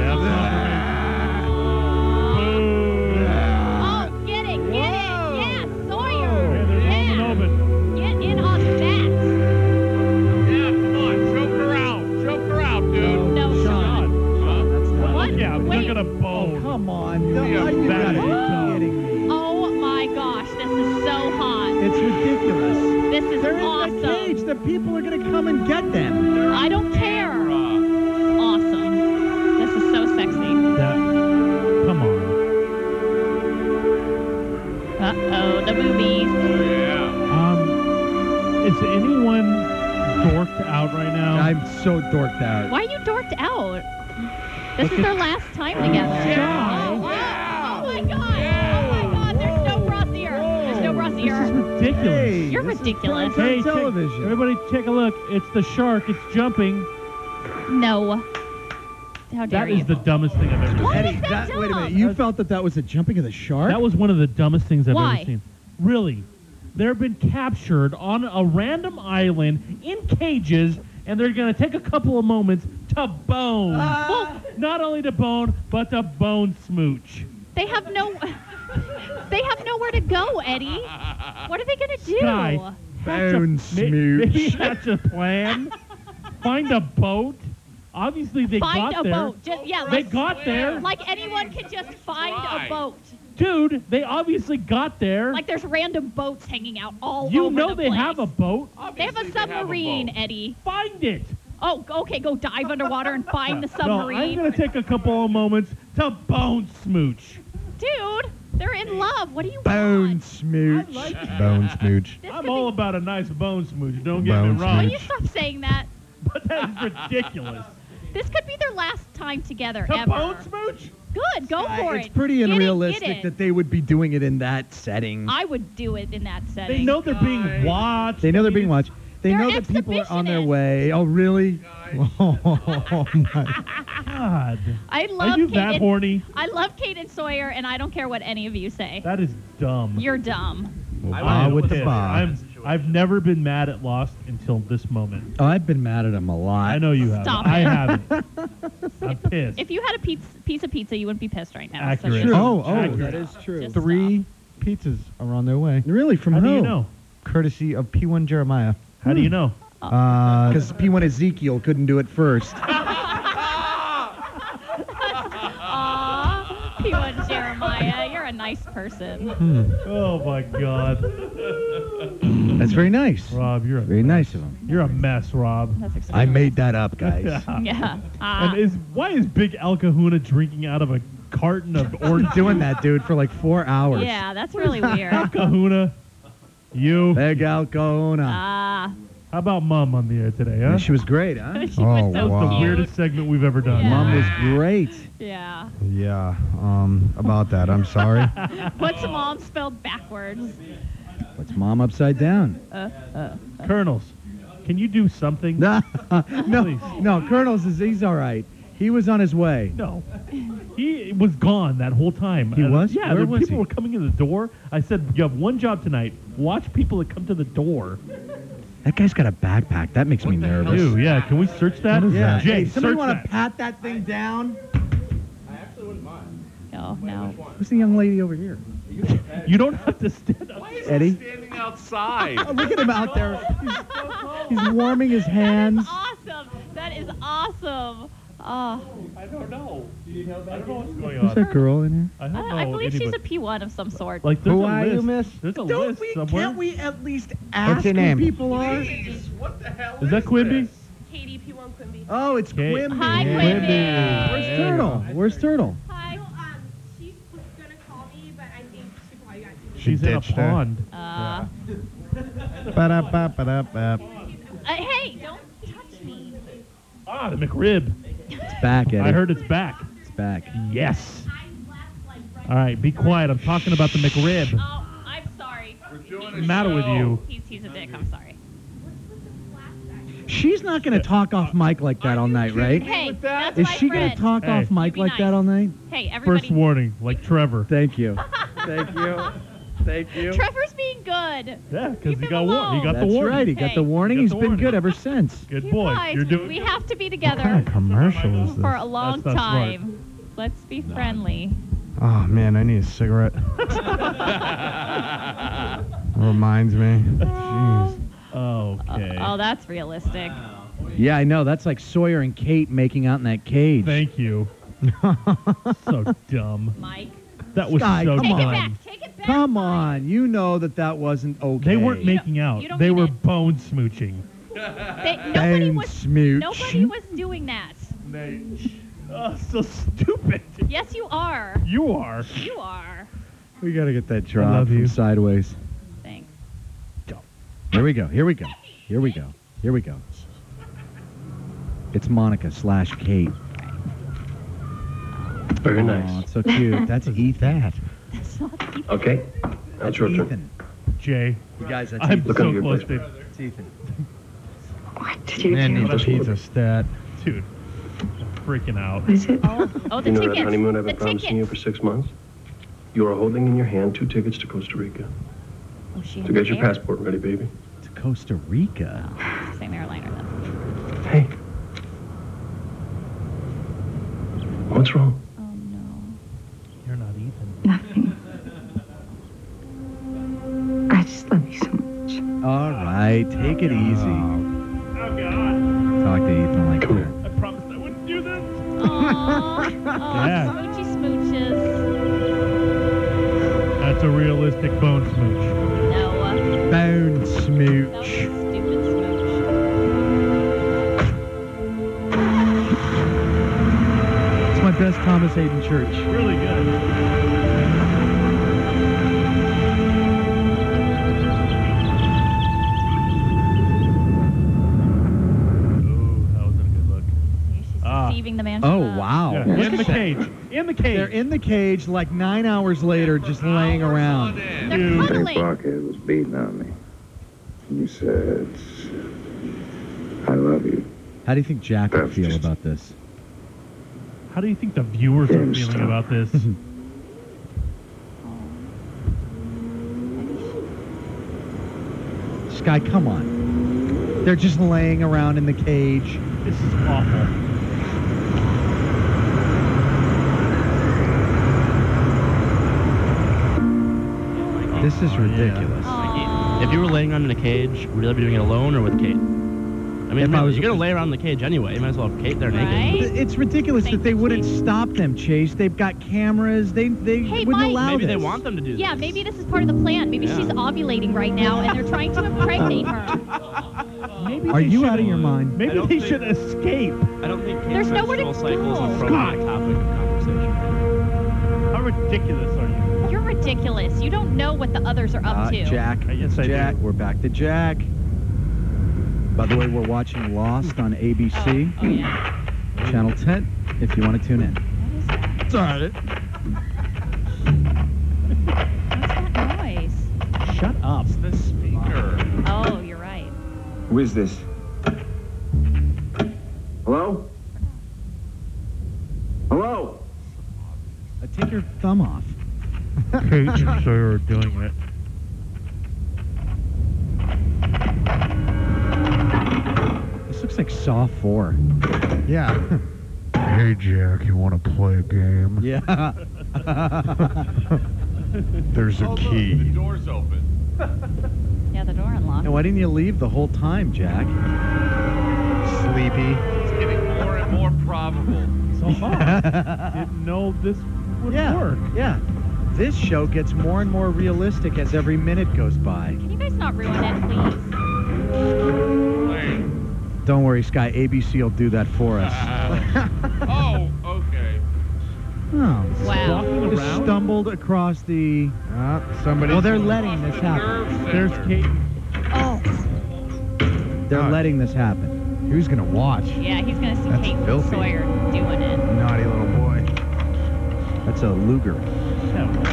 wait. Look at a bone. Come on. Yeah, You that gotta is be dumb. kidding me. Oh my gosh, this is so hot. It's ridiculous. This is They're awesome. in the cage. The people are going to come and get them. I don't care. It's awesome. This is so sexy. Come on. Uh-oh, the boobies. Is anyone dorked out right now? I'm so dorked out. Why are you dorked out? This is their last time together. Oh my god. Oh my god. There's no bras here. There's no bras This is here. ridiculous. You're ridiculous. Hey, television. Everybody take a look. It's the shark. It's jumping. No. How dare That you? is the dumbest thing I've ever seen. Why Eddie, is that wait a minute. dumb? You felt that was a jumping of the shark? That was one of the dumbest things I've Why? ever seen. Really. They're been captured on a random island in cages, and they're going to take a couple of moments to bone. Well, Not only to bone, but to bone smooch. they have no. They have nowhere to go, Eddie. What are they gonna do? Sky, Bone Maybe smooch. that's a plan. Find a boat. Obviously, they Find got a there. boat. Just, yeah, They like, got there. like anyone could just find a boat. Dude, they obviously got there. Like there's random boats hanging out all You over know the they place. have a boat. They have a submarine, Eddie. Find it. Oh, okay. Go dive underwater and find the No, I'm submarine. going to take a couple of moments to bone smooch. Dude, they're in love. What do you Bone want? smooch. I like it. Bone smooch. This I'm could all be- about a nice bone smooch. Don't get Bone me wrong. Will you stop saying that? But that is ridiculous. This could be their last time together To ever. bone smooch? Good, go for it. It's pretty Get it, unrealistic get it. that they would be doing it in that setting. I would do it in that setting. They know they're being watched. They know they're being watched. They They're know that people are on their exhibitionists. way. Oh, really? Oh, my. God. I love Are you Kate that and, horny? I love Kate and Sawyer, and I don't care what any of you say. That is dumb. You're dumb. I'm with the pissed. bob. I've never been mad at Lost until this moment. Oh, I've been mad at him a lot. I know you have. Stop I it. haven't. I'm pissed. If you had a piece of pizza, you wouldn't be pissed right now. So Accurate. just- Oh, Accurate. that is true. Just 3 pizzas are on their way. Really? From How who? do you know? Courtesy of P1 Jeremiah. How do you know? Because P1 Ezekiel couldn't do it first. Aw, P1 Jeremiah, you're a nice person. Oh my God, That's very nice. Rob, you're Very nice of him. You're a mess, Rob. That's I extremely made that up, guys. Yeah. And why is Big Al Kahuna drinking out of a carton of We're orange? doing that, dude, for like 4 hours. Yeah, that's really weird. Al Kahuna, you. Big Alcona. Ah. How about Mom on the air today, huh? She was great, huh? She was so That was the cute. weirdest segment we've ever done. Yeah. Mom was great. Yeah. Yeah, about that, I'm sorry. What's mom spelled backwards? What's Mom upside down? Colonels, can you do something? No, Please. no, Colonel's he's all right. He was on his way. No. He was gone that whole time. He was? Yeah, Where the was people he? were coming in the door. I said, you have one job tonight. Watch people that come to the door. That guy's got a backpack. That makes me nervous. Ew, yeah. Can we search that? Yeah. Jay, Hey, somebody search want that. to pat that thing down? No. Who's the young lady over here? You don't have to stand up. Eddie? Standing outside. Oh, look at him out there. He's warming his hands. Awesome. That is awesome. Oh. I don't know. I don't know what's going Who's on. that girl in here? I don't know I believe she's anybody. a P1 of some sort. Like, there's Who a are list. you, miss? There's a list somewhere. Can't we at least What's ask your who name? people are? What the hell Is that Quimby? Katie, P1 Quimby. Oh, it's Okay. Quimby. Hi, Yeah. Quimby. Where's There you Turtle? go. Where's Turtle? Hi. She was gonna call me, but I think she probably got too She's in a ditched her. pond. Ba-da-ba-ba-da-ba. Hey, don't touch me. Ah, the McRib. It's back, Eddie. I heard it's back. It's back. Yes. All right, be quiet. I'm talking about the McRib. Oh, I'm sorry. What's the matter with you? He's a dick. I'm sorry. She's not going to talk off mic like that all night, right? Hey, that's Is my she going friend. to talk Hey. off mic Be like that nice. all night? Hey, everybody. First warning, like Trevor. Thank you. Thank you. Thank you. Trevor's being good. Yeah, because Leave he him got warned. He got That's the warning. right. He got Hey. the warning. He He's got the been warning. good ever since. Good You boy. guys, You're doing. we have to be What together kind of commercial is for this? a long That's not smart. time. Let's be friendly. Oh, man, I need a cigarette. Reminds me. Jeez. Okay. Oh, that's realistic. Yeah, I know. That's like Sawyer and Kate making out in that cage. Thank you. So dumb. Mike. That was Sky, so come dumb. on. Come on. You know that wasn't okay. They weren't making out. you don't They mean were it. bone smooching. Nobody was. smooch. Nobody was doing that. Oh, so stupid. Yes, you are. You are. You are. We got to get that I drop love from you. Sideways. Thanks. Here we go. Here we go. Here we go. Here we go. It's Monica/Kate. Very Oh, nice. it's so cute. That's Ethan. That's not Ethan. Okay, that's your turn. Ethan. Jay. You guys, that's I'm Ethan. Look so under your close, bed. dude. It's Ethan. What did you Man do? needs a pizza stat. Dude, I'm freaking out. What is it? Oh, the You know tickets. that honeymoon I've the been promising you tickets. for 6 months? You are holding in your hand 2 tickets to Costa Rica. Oh, she So has get your hair? passport ready, baby. To Costa Rica. Oh, same airliner then. Hey. What's wrong? Oh no. You're not Ethan. Nothing. I just love you so much. All right, take it easy. Oh, God. Talk to Ethan like Come that. here. I promised I wouldn't do this. Aww. Yeah. Smoochy smooches. That's a realistic bone smooch. No. Bone That was a smooch. stupid smooch. It's my best Thomas Hayden Church. Really good. Ooh, that wasn't a good look. She's Ah. deceiving the man. Oh, from the- wow. Yeah, Look in the at that. cage. In the cage. They're in the cage like 9 hours later, just laying around. They're Dude. cuddling. Blockhead was beating on me. You said, I love you. How do you think Jack would That's feel just- about this? How do you think the viewers are Game feeling stop. about this? Sky, come on. They're just laying around in the cage. This is awful. This is ridiculous. Aw. If you were laying around in a cage, would you rather be doing it alone or with Kate? I mean, If I was- you're gonna lay around in the cage anyway. You might as well have Kate there naked. Right? It's ridiculous Thank that they you, wouldn't Chief. stop them, Chase. They've got cameras. They Hey, wouldn't Mike. allow Maybe this. they want them to do this. Yeah, maybe this is part of the plan. Maybe Yeah. she's ovulating right now, and they're trying to impregnate her. Maybe Are they you should- out of your mind? Maybe don't they think- should escape. I don't think Kate's There's nowhere to menstrual cycle is go. an appropriate topic of conversation. How ridiculous are you? You're ridiculous. You don't know what the others are up to. Jack. Yes, I Jack. do. We're back to Jack. By the way, we're watching Lost on ABC, Oh yeah. Channel 10, if you want to tune in. What is that? It's all right. What's that noise? Shut up. It's the speaker. Oh, you're right. Who is this? Hello? Hello? Take your thumb off. Kate and Sawyer are doing it. This looks like Saw 4. Yeah. Hey, Jack, you want to play a game? Yeah. There's a Oh, look, the key. door's open. Yeah, the door unlocked. And why didn't you leave the whole time, Jack? Sleepy. It's getting more and more probable. So didn't know this would Yeah. work. Yeah. This show gets more and more realistic as every minute goes by. Can you guys not ruin it, please? Wait. Don't worry, Sky. ABC will do that for us. Oh, okay. Oh. Wow. Walking Just around. stumbled across the... Somebody. Oh, they're letting this happen. Nerve There's center. Kate. Oh, They're letting this happen. Who's going to watch? yeah, he's gonna see That's Kate filthy. Sawyer doing it. Naughty little boy. That's a Luger. Yeah.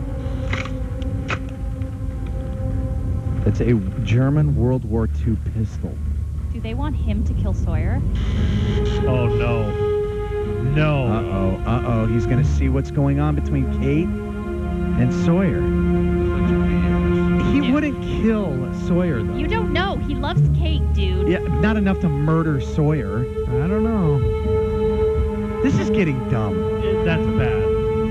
It's a German World War II pistol. Do they want him to kill Sawyer? Oh no. No. Uh-oh, uh-oh. He's going to see what's going on between Kate and Sawyer. He wouldn't kill Sawyer, though. You don't know. He loves Kate, dude. Yeah, not enough to murder Sawyer. I don't know. This is getting dumb. That's bad.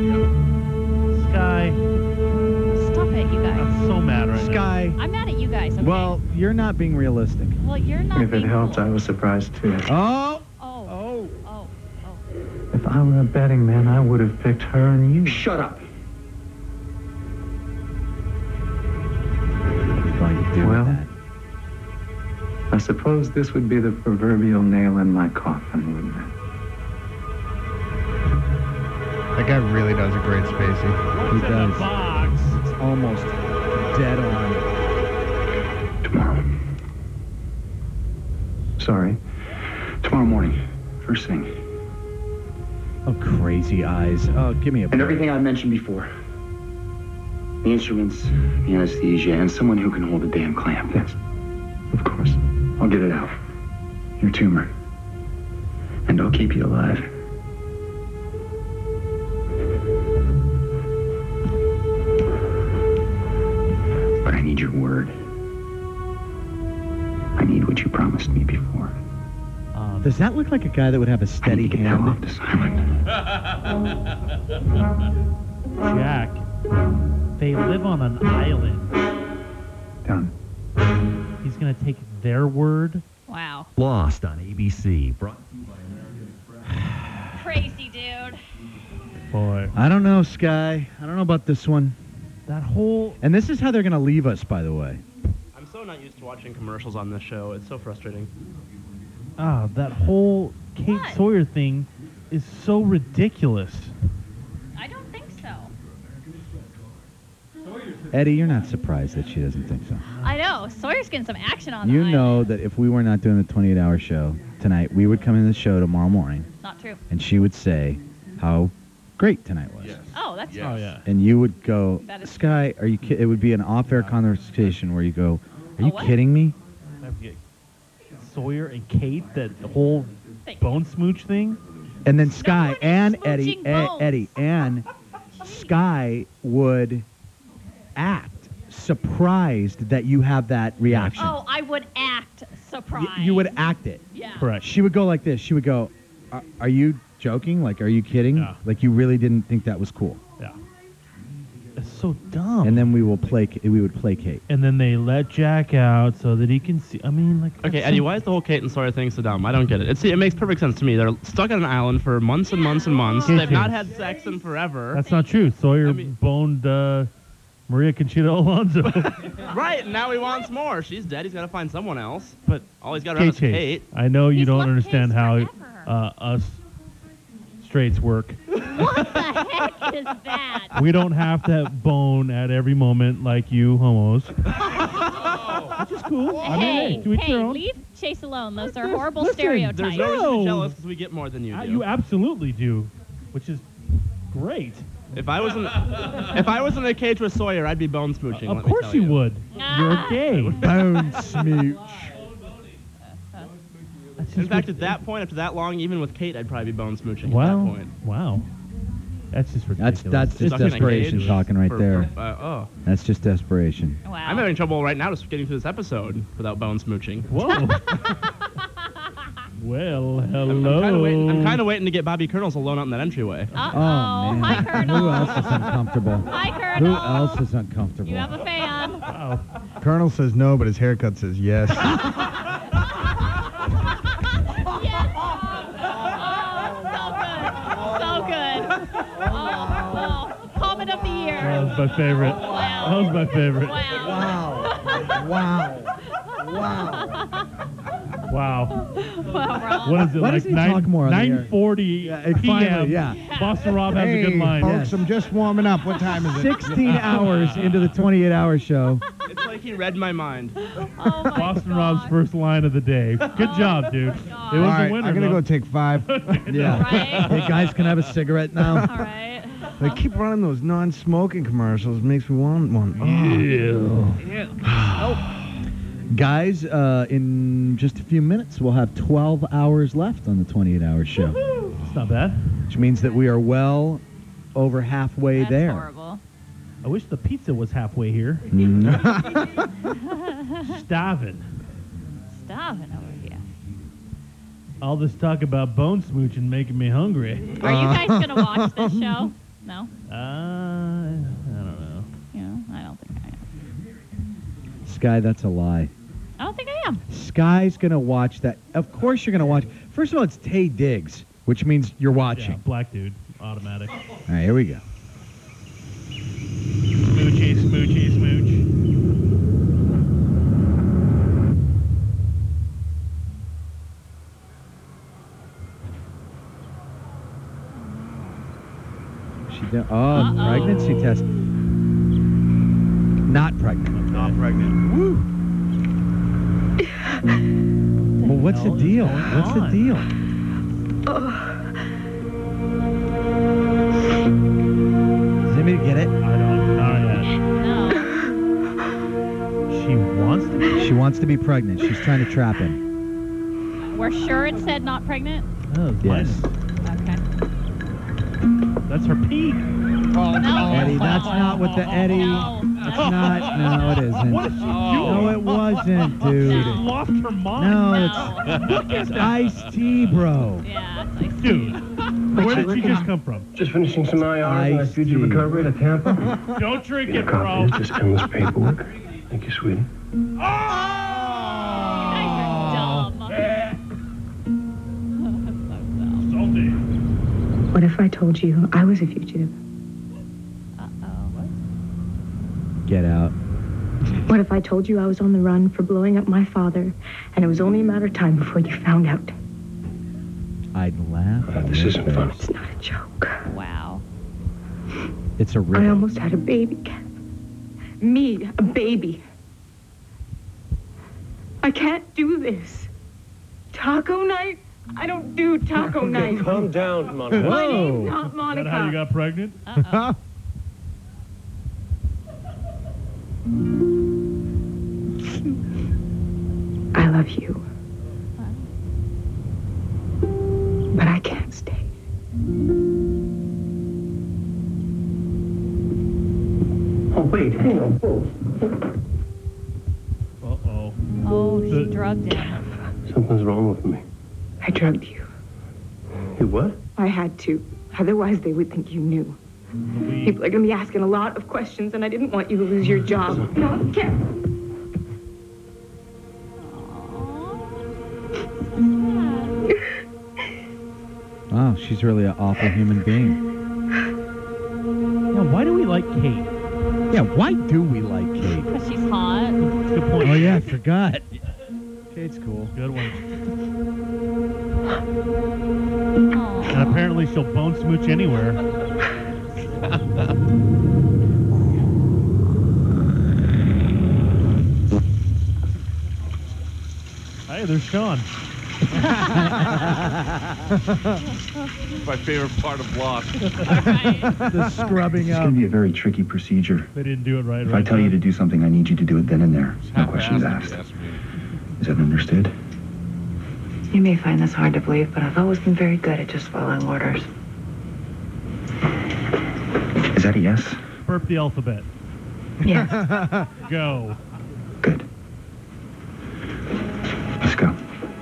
Sky, Stop it, you guys. I'm so mad right now. Sky, I'm mad at you guys. Okay? well, you're not being realistic. Well, you're not. If it being helps, cool. I was surprised too. Oh! Oh. Oh! Oh. Oh. If I were a betting man, I would have picked her and you. Shut up. What are you going to do Well, with that? I suppose this would be the proverbial nail in my coffin, wouldn't it? That guy really does a great Spacey. He does. Box. It's almost dead on. Tomorrow. Sorry. Tomorrow morning. First thing. Oh, crazy eyes. Oh, give me a break. And everything I mentioned before. The instruments, the anesthesia, and someone who can hold a damn clamp. Yes. Of course. I'll get it out. Your tumor. And I'll keep you alive. But I need your word. I need what you promised me before. Does that look like a guy that would have a steady hand? Off this island. Jack, they live on an island. Done. He's going to take their word. Wow. Lost on ABC. Crazy dude. Boy. I don't know, Sky. I don't know about this one. That whole... And this is how they're going to leave us, by the way. I'm so not used to watching commercials on this show. It's so frustrating. That whole Kate Sawyer thing is so ridiculous. I don't think so. Eddie, you're not surprised that she doesn't think so. I know. Sawyer's getting some action on You the know that if we were not doing the 28-hour show tonight, we would come in the show tomorrow morning. Not true. And she would say how great tonight was. Oh, that's Oh, yeah. And you would go, That is Sky, are you it would be an off-air conversation where you go, are you what? kidding me? I have to get Sawyer and Kate, that whole bone smooch thing. And then Sky and Eddie, smooching bones. Eddie and Sky would act surprised that you have that reaction. Oh, I would act surprised. You would act it. Yeah. Correct. She would go like this. She would go, are you joking? Like, are you kidding? Yeah. Like, you really didn't think that was cool. Yeah. It's so dumb. And then we would placate. And then they let Jack out so that he can see. I mean, like... Okay, that's Eddie, so- why is the whole Kate and Sawyer thing so dumb? I don't get it. It makes perfect sense to me. They're stuck on an island for months and months and months. Yeah. They've not had sex in forever. That's not true. Sawyer boned Maria Conchita Alonso. Right, and now he wants more. She's dead. He's got to find someone else. But all he's got around is Chase, Kate. I know you don't understand how us straights work. What the heck is that? We don't have to bone at every moment like you homos. Which is cool. I mean, hey, to each Hey, their own. leave Chase alone. Those are horrible Listen, stereotypes. There's no reason to be jealous because we get more than you do. You absolutely do, which is greght. If I was in a cage with Sawyer, I'd be bone smooching. Of course you would. You're gay. Bone smooch. In fact, at that point, after that long, even with Kate, I'd probably be bone smooching at Wow. that point. Wow. That's just ridiculous. That's just Stuck in a desperation cage talking right for- there. oh. That's just desperation. Wow. I'm having trouble right now just getting through this episode without bone smooching. Whoa. Well, hello. I'm kind of waiting to get Bobby Colonels alone out in that entryway. Uh-oh. Oh, man. Hi, Colonel. Who else is uncomfortable? Hi, Who Colonel. else is uncomfortable? You have a fan. Wow. Colonel says no, but his haircut says yes. So good. Oh, comment of the year. That was my favorite. Wow. That was my favorite. Wow. Wow. Wow. What is it, Why like doesn't he talk more on the air? 9:40 p.m. finally, yeah. Boston Rob has Hey, a good line. folks, I'm just warming up. What time is it? 16 hours into the 28-hour show. It's like he read my mind. Oh, my Boston Rob's first line of the day. Good job, dude. It was All a right, winner. I'm going to though. go take 5. Yeah. Right? Hey, guys, can I have a cigarette now? All right. They keep running those non-smoking commercials. It makes me want one. Guys, in just a few minutes, we'll have 12 hours left on the 28-hour show. It's not bad. Which means that we are well over halfway That's there. horrible. I wish the pizza was halfway here. Starving. Starving over here. All this talk about bone smooching making me hungry. Are you guys going to watch this show? No? I don't know. Yeah, I don't think I am. Sky, that's a lie. I don't think I am. Sky's going to watch that. Of course you're going to watch. First of all, it's Taye Diggs. which means you're watching. Yeah, black dude, automatic. All right, here we go. Smoochy, smoochy, smooch. Pregnancy test. Not pregnant. Not pregnant. Woo! Well, what's the deal? What's the deal? Does anybody get it? I don't know yet. She wants to be? She wants to be pregnant. She's trying to trap him. We're sure it said not pregnant? Oh, Yes. Okay. That's her pee. No. Eddie, that's not what the Eddie. It's not. No, it isn't. What is she doing? No, it wasn't, dude. She's lost her mind. No, it's iced tea, bro. Yeah, it's like Dude, where did she just come from? Just finishing some IR and I feed you recovery to Tampa. Don't drink Get a it, copy bro. of this endless paperwork. Thank you, sweetie. Salty. What if I told you I was a fugitive? Get out. What if I told you I was on the run for blowing up my father, and it was only a matter of time before you found out? I'd laugh. This isn't fun. It's not a joke. Wow. It's a I riddle. almost had a baby, Kev. Me, a baby. I can't do this. Taco night? I don't do taco night. Calm down, Monica. My name's not Is that Monica. how you got pregnant? Uh-oh. I love you. But I can't stay. Oh, wait, hang on. Uh-oh. Oh, she drugged him. Something's wrong with me. I drugged you. You what? I had to. Otherwise, they would think you knew. People are going to be asking a lot of questions, and I didn't want you to lose your job. No, Kev. Wow, she's really an awful human being. Yeah, why do we like Kate? Yeah, why do we like Kate? Because she's hot. Good point. Oh yeah, I forgot. Kate's cool. Good one. Aw. And apparently she'll bone smooch anywhere. Hey, there's Sean. My favorite part of Lost. The scrubbing It's up. going to be a very tricky procedure. They didn't do it right. If I tell you to do something, I need you to do it then and there. No questions Half-assed, asked. if you ask me. Is that understood? You may find this hard to believe, but I've always been very good at just following orders. Is that a yes? Burp the alphabet. Yes. Go. Good. Let's go.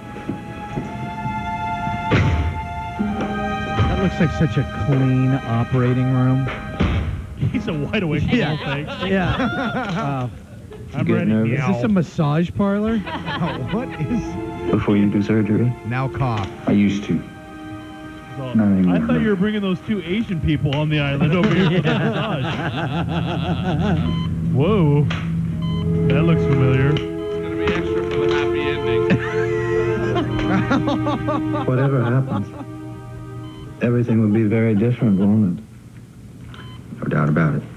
That looks like such a clean operating room. He's a wide awake from the whole thing. Yeah. I'm get ready. nervous? Is this a massage parlor? What is? Before you do surgery? Now cough. I used to. So, Not anymore. I thought you were bringing those two Asian people on the island over here for the massage. Whoa. That looks familiar. It's going to be extra for the happy ending. Whatever happens, everything would be very different, won't it? No doubt about it.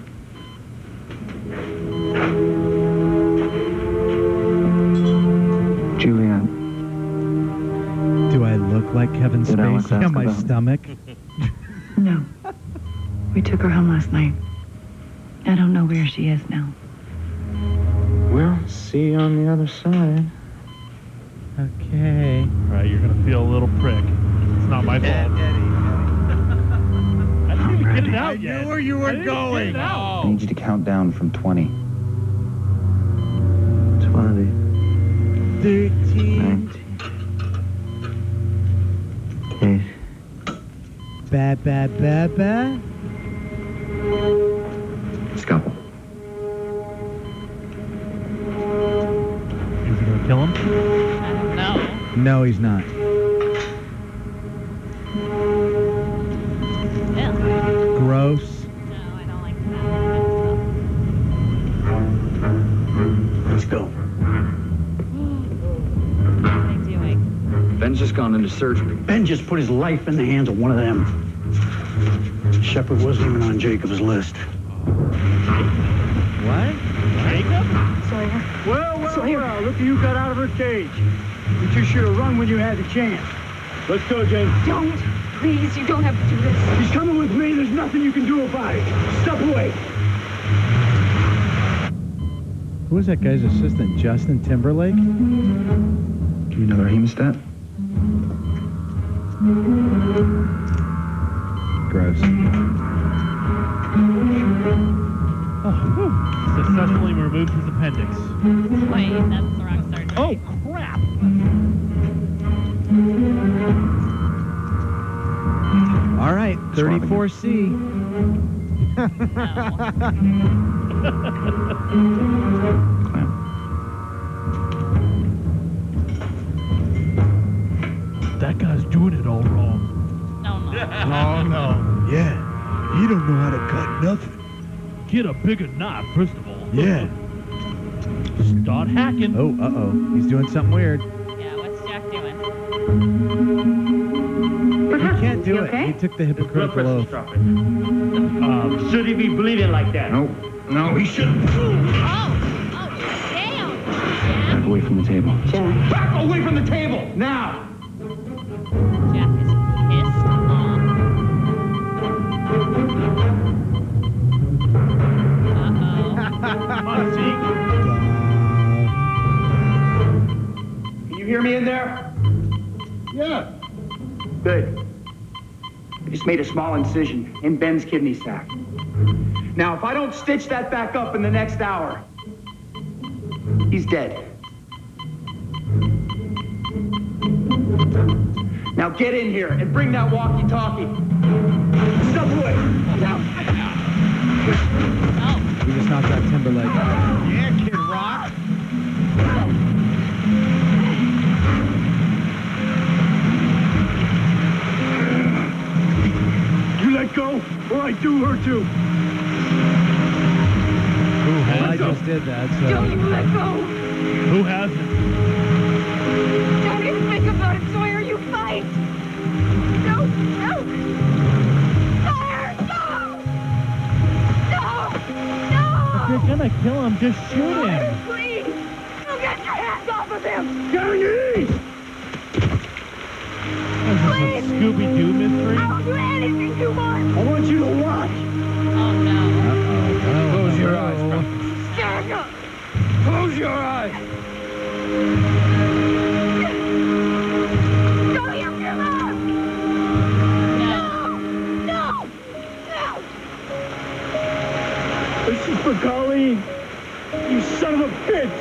Julianne, Do I look like Kevin Did Alex Spacey on ask my about me? stomach? No. We took her home last night. I don't know where she is now. we'll see you on the other side. Okay. All right, you're going to feel a little prick. It's not my fault. I didn't even get it out yet. knew where you were I didn't even going. Get it out. I need you to count down from 20. 20. 13. 19. 8. Ba ba ba ba. Scalpel. Is he going to kill him? I don't know. No, he's not. into surgery. Ben just put his life in the hands of one of them. Shepard wasn't even on Jacob's list. What? Jacob? Sawyer. Well, look who you got out of her cage. You two should have run when you had the chance. Let's go, Jane. Don't. Please, you don't have to do this. She's coming with me. There's nothing you can do about it. Step away. Who was that guy's assistant? Justin Timberlake? Do you know the hemostat? Gross. Successfully removed his appendix. Wait, that's the wrong surgery. Oh, crap. All right, 34C. That guy's doing it all wrong. No, no. Oh, no. Yeah, you don't know how to cut nothing. Get a bigger knife, first of all. Yeah. Start hacking. Oh, uh-oh. He's doing something weird. Yeah, what's Jack doing? He can't do You it. okay? He took the hypocritical oath. Should he be bleeding like that? No, he shouldn't. Oh, damn. Back away from the table. Jack. Back away from the table, now! Jack is pissed off. Can you hear me in there? Yeah. Good. I just made a small incision in Ben's kidney sac. Now, if I don't stitch that back up in the next hour, he's dead. Now get in here and bring that walkie-talkie. Step away. Now. We just knocked out Timberlake. Yeah, Kid Rock. You let go, or I do her too. Well, I just did that, so... Don't you let go. Who hasn't? Don't even think about it, Sawyer. You fight. No, no. Sawyer, no. No. If you're gonna kill him, just shoot him. Please. You get your hands off of him. Get on your knees. Is this a Scooby-Doo mystery? I'll do anything you want. I want you to watch. Oh, no. Close your eyes, bro. Stand up. Close your eyes. Don't you give up. No. No. No. This is for Colleen. You son of a bitch.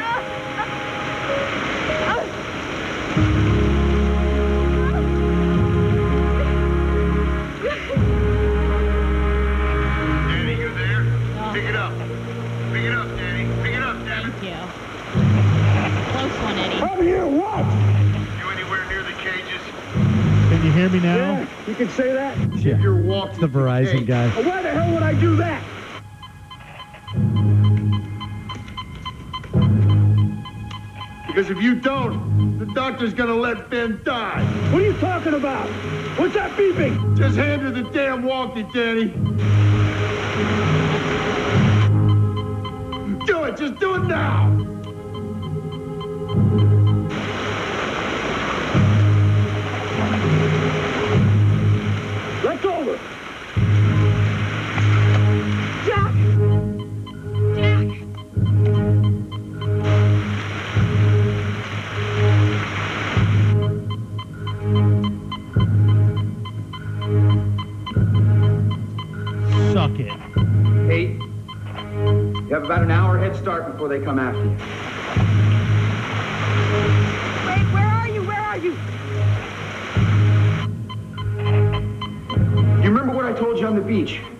Danny, you there? Pick it up. Pick it up, Danny. Pick it up, damn it. Thank you. Close one, Eddie. I'm here, what? You anywhere near the cages? Can you hear me now? Yeah, you can say that? Yeah. You're walking. It's the Verizon guy. Well, why the hell would I do that? Because if you don't, the doctor's gonna let Ben die. What are you talking about? What's that beeping? Just hand her the damn walkie, Danny. Do it, just do it now. Let's over. Jack. Jack. Suck it. Hey, you have about an hour head start before they come after you. Wait, where are you? Where are you? You remember what I told you on the beach?